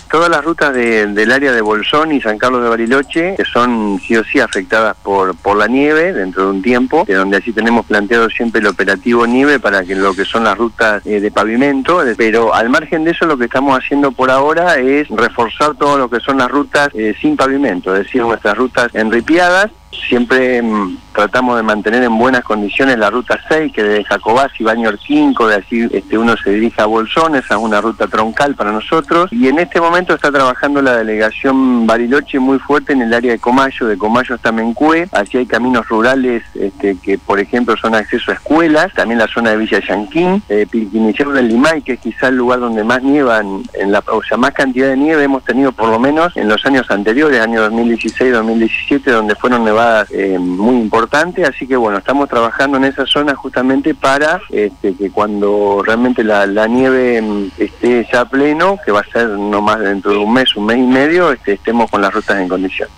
Todas las rutas del área de Bolsón y San Carlos de Bariloche, que son sí o sí afectadas por la nieve dentro de un tiempo, donde así tenemos planteado siempre el operativo nieve para que lo que son las rutas de pavimento, pero al margen de eso lo que estamos haciendo por ahora es reforzar todo lo que son las rutas sin pavimento, es decir, nuestras rutas enripiadas. Siempre tratamos de mantener en buenas condiciones la ruta 6, que de Jacobás y Baño Orquinco, de así uno se dirige a Bolsón, esa es una ruta troncal para nosotros, y en este momento está trabajando la delegación Bariloche muy fuerte en el área de Comayo hasta Mencue, así hay caminos rurales que por ejemplo son acceso a escuelas, también la zona de Villa Yanquín, Pilquinillo del Limay, que es quizá el lugar donde más nieva, más cantidad de nieve hemos tenido por lo menos en los años anteriores, año 2016-2017, donde fueron nevadas muy importantes, así que bueno, estamos trabajando en esa zona justamente para que cuando realmente la nieve esté ya a pleno, que va a ser no más dentro de un mes y medio, estemos con las rutas en condición.